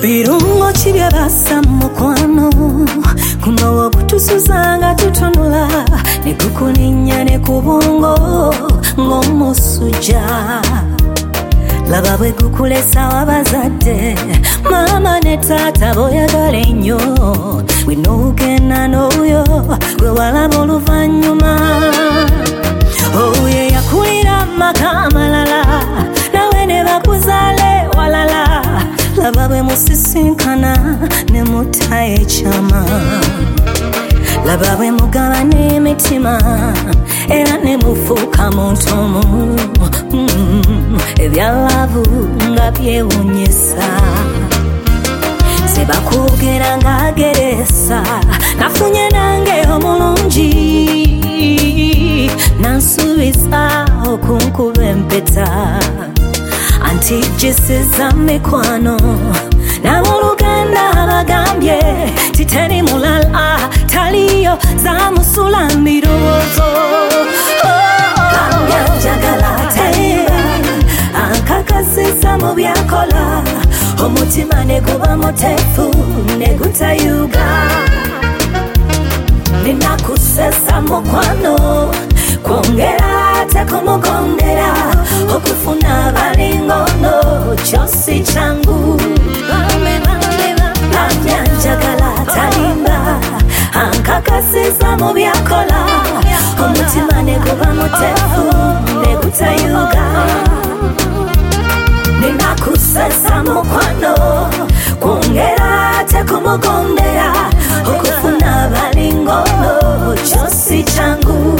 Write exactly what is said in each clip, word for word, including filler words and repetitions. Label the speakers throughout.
Speaker 1: Birungo chibya basa mukwano kuno wokutusuzanga tutunula nekukulinya nekubungo ng'omusuja laba bwe gukulesa wabazadde mama ne taata boyagala ennyo winogenda n'oyo gwe walaba oluvannyuma oyo yakulira maka amalala nawe ne bakuzaale walala laba bwe musisinkana ne mutta ekyama laba bwe mugaba n'emitima era ne mufuuka muntu omu mm, ebyalavu nga byewunyisa sebakugera ng'ageresa nafunye nange omulungi nansuubiza okunkuba empeta anti gisiza mikwano namuluganda abagambye titeri mulala taliyo zamusula mirowoozo njagala tayiba ankakasiza mu byakola omutima ne guba muteefu ne gutayuga ninakusesa mukwano kwongera tekumugondera okufuna balingono kyosi kyangu njagala talimba ankakasiza mu byakola omutima ne guba muteefu ne gutayuga ninakusesa mukwano kwongera tekumugondera okufuna balingono kyosi kyangu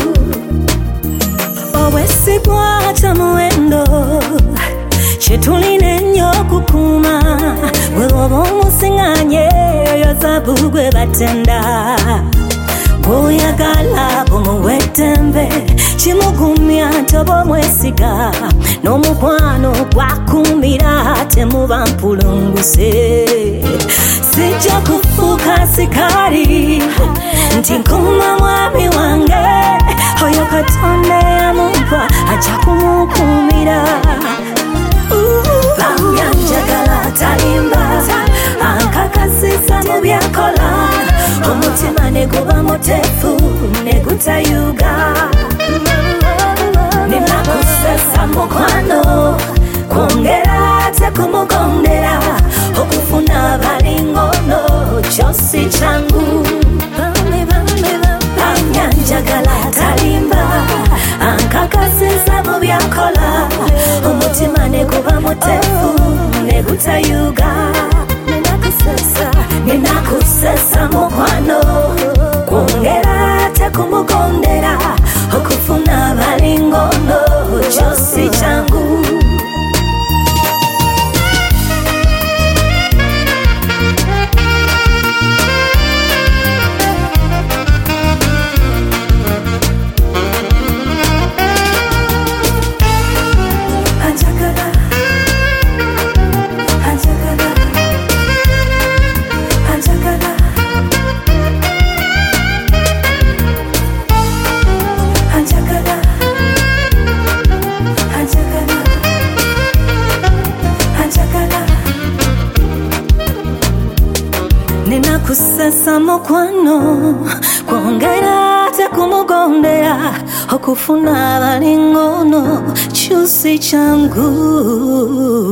Speaker 1: obwesigwa kyamuwendo kyetulina ennyo okukuuma bwe oba omusiŋŋanye oyo zabu gwe batenda bw'oyagala bumuwa eddembe kimugumya nti oba omwesiga n'omukwano gwakuumira temuba mpulunguse sijja kufuuka sikaali nti nkuuma mwami wange oyo katonda yamumpa ajja kumukuumira njagala talimba ankakasiza mu byakola omutima ne guba muteefu ne gutayuga ninakusesa mukwano kwongera tekumugondera okufuna balingono kyosi kyangu njagala talimba ankakasiza mu byakola omutima ne guba muteefu ne gutayuga ninakusesa mukwano kwongera tekumugondera okufuna balingono kyosi kyangu ninakusesa mukwano kwongera tekumugondera okufuna balingono kyosi kyangu